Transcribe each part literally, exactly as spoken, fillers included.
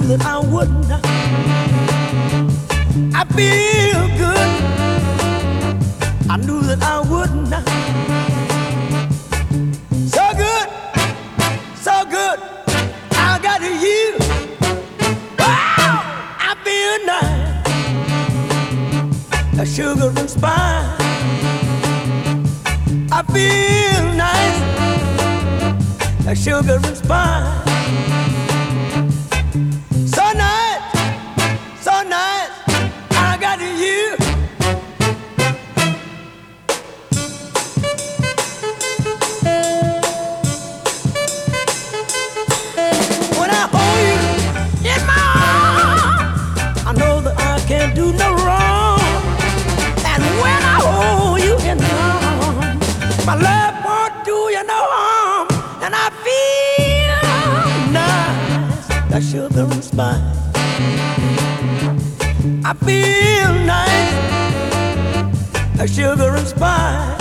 that I wouldn't. I feel good. I knew that I wouldn't. So good, so good. I got you. Wow, I feel nice. A sugar and spice. I feel nice. A sugar and spice. So nice, so nice. I got you. When I hold you in my arms, I know that I can't do no wrong. And when I hold you in my arms, my love won't do you no harm. And I feel nice, like sugar and spice. I feel nice, like sugar and spice.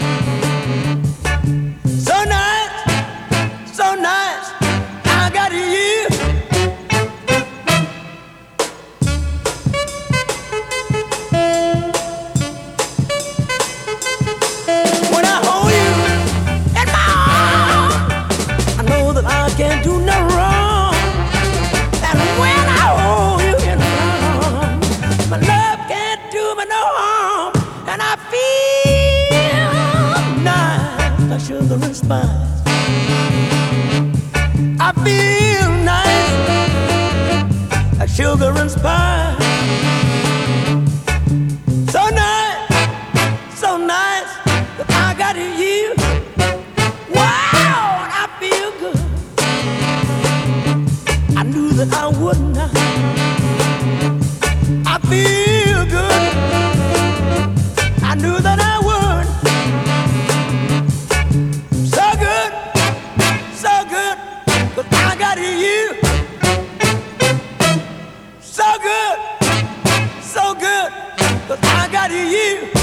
So nice, so nice, I got you. When I hold you in my arms, I know that I can't do no wrong. And when I hold you in my arms, my love can't do me no harm. And I feel nice, like sugar and spice. I feel nice, like sugar and spice. So nice, so nice, that I got you. Wow, I feel good. I knew that I wouldn't. I feel good. I knew that I would. So good, so good, but I got you. So good, so good, but I got you.